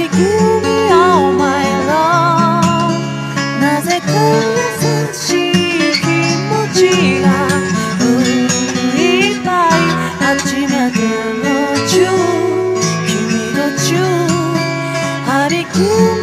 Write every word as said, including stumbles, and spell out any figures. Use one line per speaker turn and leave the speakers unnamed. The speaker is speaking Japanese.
Baby give me all my love なぜか優しい気持ちがいっぱい初めてのチュー君とチュー張り組む